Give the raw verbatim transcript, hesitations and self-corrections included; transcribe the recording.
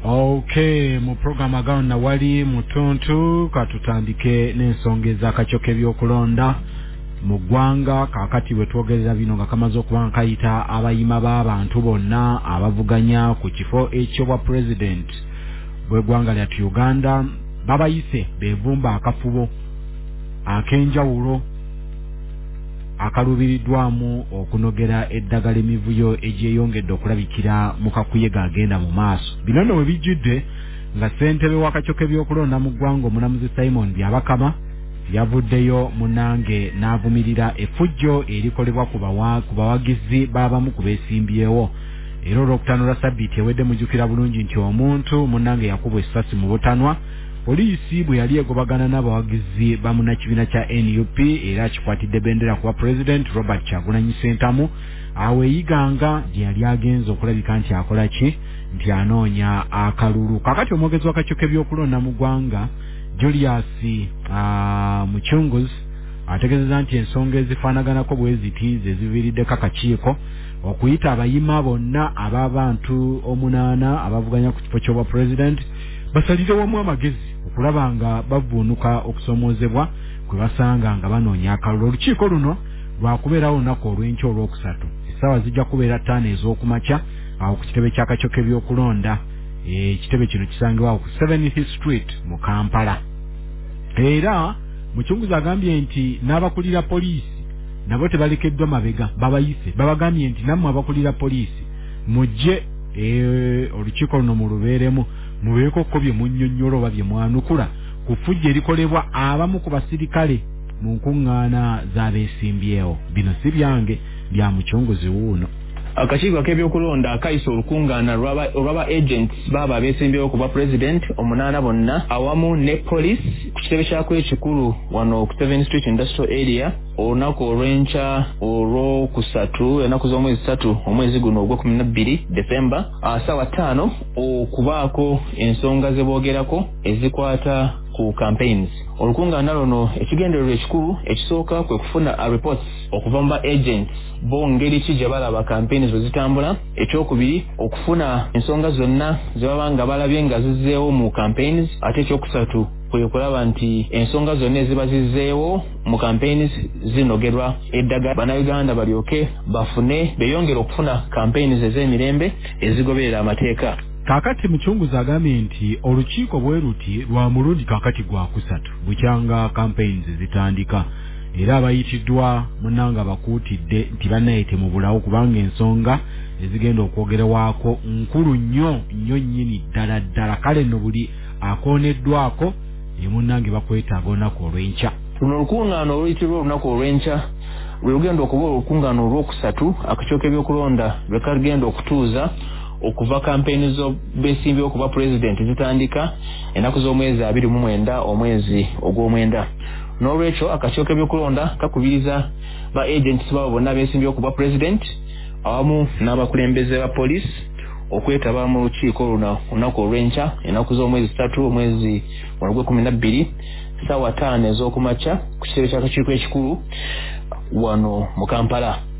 Okay, mu program agawo na wali mutuntu katutandike n'ensonga ez'akacyoka ebyokulonda mu ggwanga kakati we twogerera bino nga kamaze okuba nkayita abayima b'abantu bonna abavuganya ku kifo ekyobwa president bw'eggwanga lyattu Uganda babayise beevumba akafubo ak'enjawulo akalubiriddwamu okunogera eddagala emivuyo egyeyongedde okulabikira mu kakuyega agenda mu maaso. Bino nno we bijjidde nga ssentebe w'akacyoka ebyokulonda mu ggwanga omulamuzi Simon Byabakama yavuddeyo munange n'avumirira effujjo erikolebwa ku bawagizi b'abamu ku beesimbyewo. Era olwokutaano lwa sabbiiti ewedde mujjukira bulungi nti omuntu munange yakubwa essasi mu butanwa. Poliisi bwe yali egobagana n'abawagizi ba munnakibiina kya N U P era kikwatidde bendera kuba President Robert Kyagulanyi Ssentamu awo eyiganga gye yali agenze okulabika nti akola ki nti anoonya akalulu. Kakati omwogezi w'akacyoka ebyokulonda mu ggwanga Julius uh, Muchunguzi ategeezezza nti ensonga ezifaanaganako bwe ziti ze ziviiriddeko akakiiko okuyita abayima bonna ab'abantu omunaana abavuganya ku kifo ky'obwa President basalire wamu amagezi okulaba nga bavuunuka okusomoozebwa kwe basanga nga banoonya akalulu. Olukiiko luno lwakubeerawo olunaku olw'enkya olwokusatu essaawa zijja kubeera ttaano ez'okumakya awo ku kitebe ky'akacyoka ebyokulonda. Ekitebe kino kisangibwawo ku seventieth Street mu Kampala. Era Muchunguzi agambye nti n'abakulira poliisi nabo tebalekeddwa mabega babayise babagambye nti nammwe abakulira poliisi mujje e, olukiiko luno mu lubeeremu mubeeko ko bye munnyonnyola oba bye mwanukula ku ffujjo erikolebwa abamu ku basirikale mu nkuŋŋaana z'abeesimbyewo. Bino si byange bya Muchunguzi wuuno. Akakiiko ak'ebyokulonda akayisa olukungaana olw'aba agents baba abeesimbyewo ku bwa president omunaana bonna awamu ne police ku kitebe kyako ekikulu wano ku seventh Street Industrial Area olunaku olw'enkya olw'okusatu ennaku z'omwezi ssatu omwezi guno ogw'ekumi na bbiri December ssaawa ttaano okubaako ensonga ze boogerako ezikwata ku campaigns. Olukungaana luno ekigendererwa ekikulu ekisooka kwe kufuna a reports okuva mu ba agents bo ngeri ki gye balaba campaigns bwe zitambula. Ekyokubiri okufuna ensonga zonna ze baba nga balabye nga zizzeewo mu campaigns. Ate ekyokusatu kwe kulaba nti ensonga zonna eziba zizzeewo mu campaigns zinogerwa eddagala bannayuganda balyoke bafune beyongera okufuna campaigns ez'emirembe ezigoberera amateeka. Kakati Muchunguzi agambye nti olukiiko bwe luti lwa mulundi kakati gwa kusatu bukyanga campaigns zitandika era abayitiddwa munanga bakuutidde nti bannayite mu bulawo kubanga ensonga ezigenda okwogerwaako nkulu nnyo nnyo nnyini ddala ddala. Kale nno buli akooneddwako ye munnange bakwetaaga olunaku olw'enkya. Luno olukungaana oluyitibwa olunaku olw'enkya lwe lugenda okuba olukungaana olw'okusatu akacyoka ebyokulonda lwe kagenda okutuuza okuva kampeyini zo beesimbyewo okuba president zitandika ennaku z'omwezi abiri mu mwenda omwezi ogw'omwenda. N'olwekyo akacyoka ebyokulonda kakubiriza ba agents babo bonna beesimbyewo okuba president awamu n'abakulembeze ba police okwetaba mu lukiiko luno olunaku olw'enkya ennaku z'omwezi ssatu omwezi ogw'ekumi na bbiri ssaawa ttaano ez'okumakya ku kitebe ky'akakiiko ekikulu wano mu Kampala.